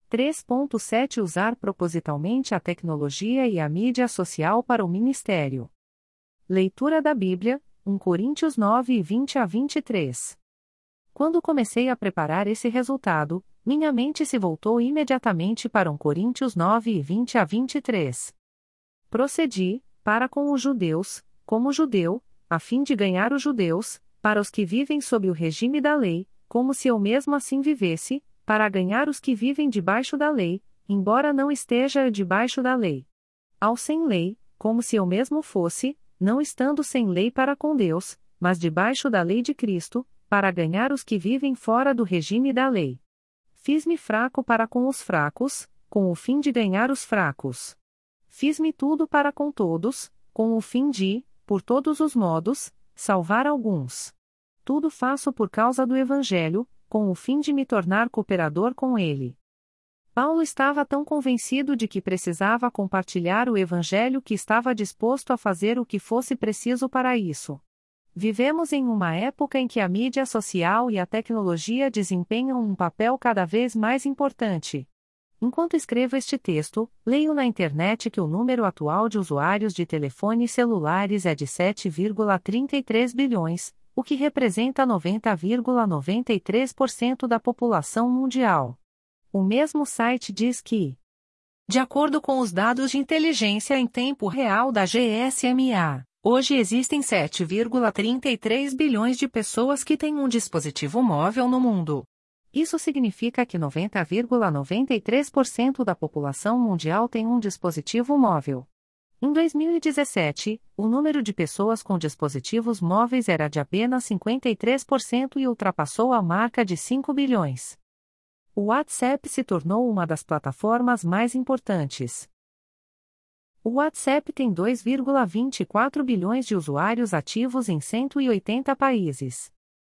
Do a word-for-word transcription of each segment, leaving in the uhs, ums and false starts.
três ponto sete Usar propositalmente a tecnologia e a mídia social para o ministério. Leitura da Bíblia, um Coríntios nove, vinte a vinte e três. Quando comecei a preparar esse resultado, minha mente se voltou imediatamente para um Coríntios nove, vinte a vinte e três. Procedi, para com os judeus, como judeu, a fim de ganhar os judeus, para os que vivem sob o regime da lei, como se eu mesmo assim vivesse, para ganhar os que vivem debaixo da lei, embora não esteja debaixo da lei. Ao sem lei, como se eu mesmo fosse, não estando sem lei para com Deus, mas debaixo da lei de Cristo, para ganhar os que vivem fora do regime da lei. Fiz-me fraco para com os fracos, com o fim de ganhar os fracos. Fiz-me tudo para com todos, com o fim de, por todos os modos, salvar alguns. Tudo faço por causa do Evangelho, com o fim de me tornar cooperador com ele. Paulo estava tão convencido de que precisava compartilhar o Evangelho que estava disposto a fazer o que fosse preciso para isso. Vivemos em uma época em que a mídia social e a tecnologia desempenham um papel cada vez mais importante. Enquanto escrevo este texto, leio na internet que o número atual de usuários de telefones celulares é de sete vírgula trinta e três bilhões, o que representa noventa vírgula noventa e três por cento da população mundial. O mesmo site diz que, de acordo com os dados de inteligência em tempo real da G S M A, hoje existem sete vírgula trinta e três bilhões de pessoas que têm um dispositivo móvel no mundo. Isso significa que noventa vírgula noventa e três por cento da população mundial tem um dispositivo móvel. Em dois mil e dezessete, o número de pessoas com dispositivos móveis era de apenas cinquenta e três por cento e ultrapassou a marca de cinco bilhões. O WhatsApp se tornou uma das plataformas mais importantes. O WhatsApp tem dois vírgula vinte e quatro bilhões de usuários ativos em cento e oitenta países.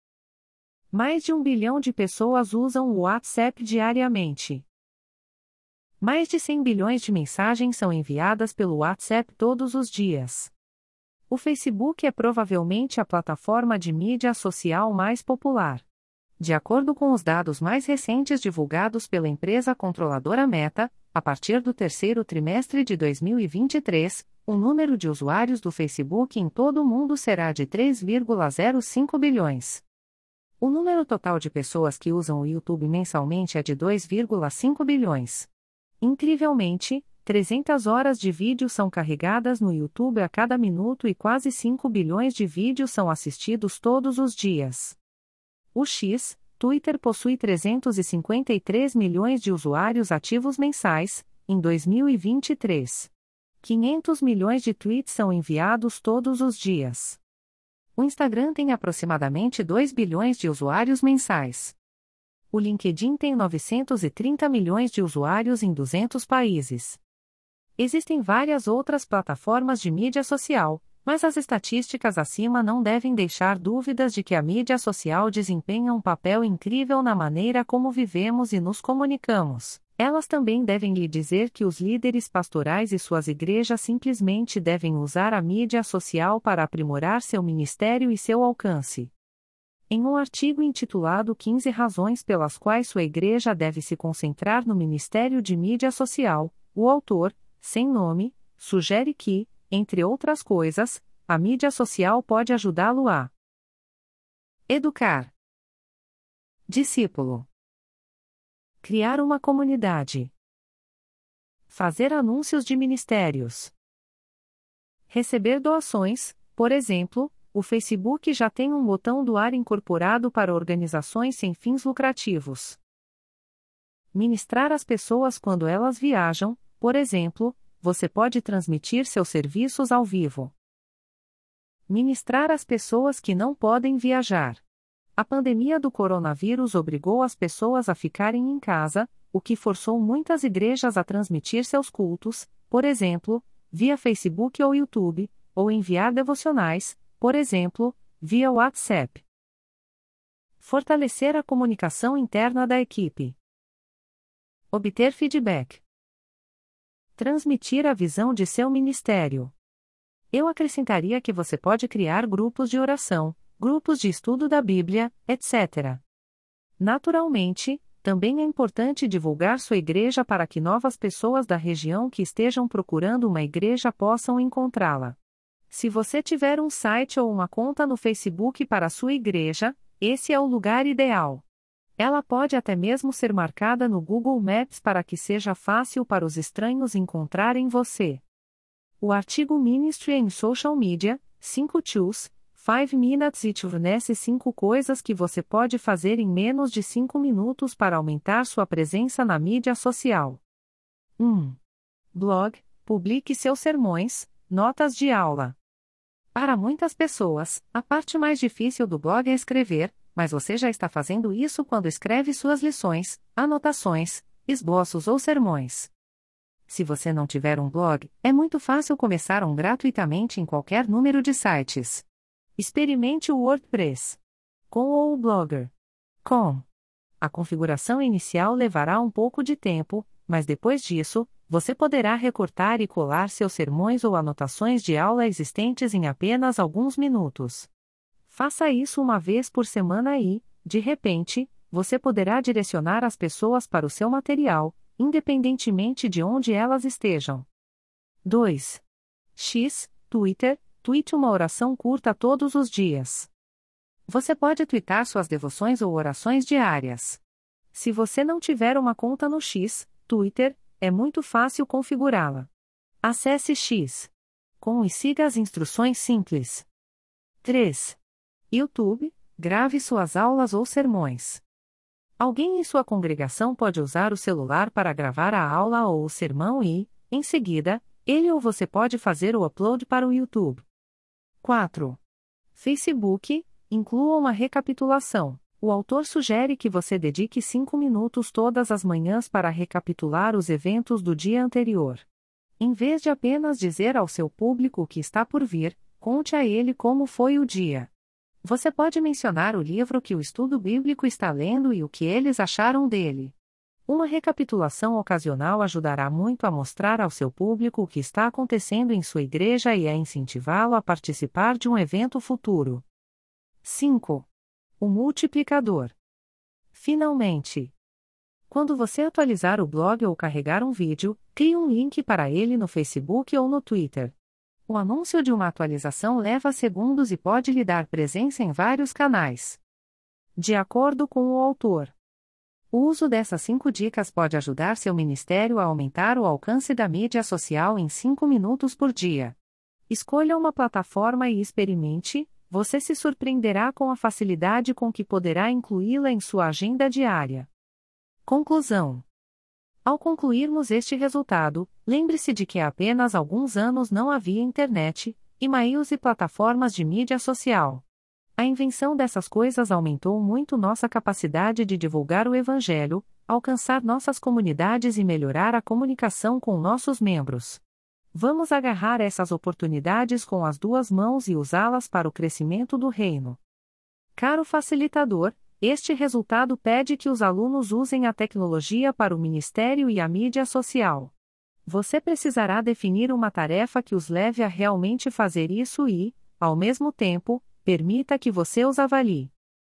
Mais de um bilhão de pessoas usam o WhatsApp diariamente. Mais de cem bilhões de mensagens são enviadas pelo WhatsApp todos os dias. O Facebook é provavelmente a plataforma de mídia social mais popular. De acordo com os dados mais recentes divulgados pela empresa controladora Meta, a partir do terceiro trimestre de dois mil e vinte e três, o número de usuários do Facebook em todo o mundo será de três vírgula zero cinco bilhões. O número total de pessoas que usam o YouTube mensalmente é de dois vírgula cinco bilhões. Incrivelmente, trezentas horas de vídeo são carregadas no YouTube a cada minuto e quase cinco bilhões de vídeos são assistidos todos os dias. O X, Twitter possui trezentos e cinquenta e três milhões de usuários ativos mensais, em dois mil e vinte e três. quinhentos milhões de tweets são enviados todos os dias. O Instagram tem aproximadamente dois bilhões de usuários mensais. O LinkedIn tem novecentos e trinta milhões de usuários em duzentos países. Existem várias outras plataformas de mídia social, mas as estatísticas acima não devem deixar dúvidas de que a mídia social desempenha um papel incrível na maneira como vivemos e nos comunicamos. Elas também devem lhe dizer que os líderes pastorais e suas igrejas simplesmente devem usar a mídia social para aprimorar seu ministério e seu alcance. Em um artigo intitulado quinze razões pelas quais sua igreja deve se concentrar no ministério de mídia social, o autor, sem nome, sugere que, entre outras coisas, a mídia social pode ajudá-lo a educar, discípulo, criar uma comunidade, fazer anúncios de ministérios, receber doações. Por exemplo, o Facebook já tem um botão doar incorporado para organizações sem fins lucrativos. Ministrar às pessoas quando elas viajam, por exemplo, você pode transmitir seus serviços ao vivo. Ministrar às pessoas que não podem viajar. A pandemia do coronavírus obrigou as pessoas a ficarem em casa, o que forçou muitas igrejas a transmitir seus cultos, por exemplo, via Facebook ou YouTube, ou enviar devocionais, por exemplo, via WhatsApp. Fortalecer a comunicação interna da equipe. Obter feedback. Transmitir a visão de seu ministério. Eu acrescentaria que você pode criar grupos de oração, grupos de estudo da Bíblia, etcétera. Naturalmente, Também é importante divulgar sua igreja para que novas pessoas da região que estejam procurando uma igreja possam encontrá-la. Se você tiver um site ou uma conta no Facebook para a sua igreja, esse é o lugar ideal. Ela pode até mesmo ser marcada no Google Maps para que seja fácil para os estranhos encontrarem você. O artigo Ministry in Social Media, cinco Tools, cinco Minutes e fornece cinco coisas que você pode fazer em menos de cinco minutos para aumentar sua presença na mídia social. um. Blog. Publique seus sermões, notas de aula. Para muitas pessoas, a parte mais difícil do blog é escrever, mas você já está fazendo isso quando escreve suas lições, anotações, esboços ou sermões. Se você não tiver um blog, é muito fácil começar um gratuitamente em qualquer número de sites. Experimente o WordPress com ou o Blogger com. A configuração inicial levará um pouco de tempo, mas depois disso, você poderá recortar e colar seus sermões ou anotações de aula existentes em apenas alguns minutos. Faça isso uma vez por semana e, de repente, você poderá direcionar as pessoas para o seu material, independentemente de onde elas estejam. dois. X. Twitter. Tweete uma oração curta todos os dias. Você pode twittar suas devoções ou orações diárias. Se você não tiver uma conta no X, Twitter, é muito fácil configurá-la. Acesse X. Com e siga as instruções simples. três. YouTube. Grave suas aulas ou sermões. Alguém em sua congregação pode usar o celular para gravar a aula ou o sermão e, em seguida, ele ou você pode fazer o upload para o YouTube. quatro. Facebook. Inclua uma recapitulação. O autor sugere que você dedique cinco minutos todas as manhãs para recapitular os eventos do dia anterior. Em vez de apenas dizer ao seu público o que está por vir, conte a ele como foi o dia. Você pode mencionar o livro que o estudo bíblico está lendo e o que eles acharam dele. Uma recapitulação ocasional ajudará muito a mostrar ao seu público o que está acontecendo em sua igreja e a incentivá-lo a participar de um evento futuro. cinco. O multiplicador. Finalmente, quando você atualizar o blog ou carregar um vídeo, crie um link para ele no Facebook ou no Twitter. O anúncio de uma atualização leva segundos e pode lhe dar presença em vários canais. De acordo com o autor, o uso dessas cinco dicas pode ajudar seu ministério a aumentar o alcance da mídia social em cinco minutos por dia. Escolha uma plataforma e experimente, você se surpreenderá com a facilidade com que poderá incluí-la em sua agenda diária. Conclusão. Ao concluirmos este resultado, lembre-se de que há apenas alguns anos não havia internet, e-mails e plataformas de mídia social. A invenção dessas coisas aumentou muito nossa capacidade de divulgar o Evangelho, alcançar nossas comunidades e melhorar a comunicação com nossos membros. Vamos agarrar essas oportunidades com as duas mãos e usá-las para o crescimento do reino. Caro facilitador, este resultado pede que os alunos usem a tecnologia para o ministério e a mídia social. Você precisará definir uma tarefa que os leve a realmente fazer isso e, ao mesmo tempo, permita que você os avalie.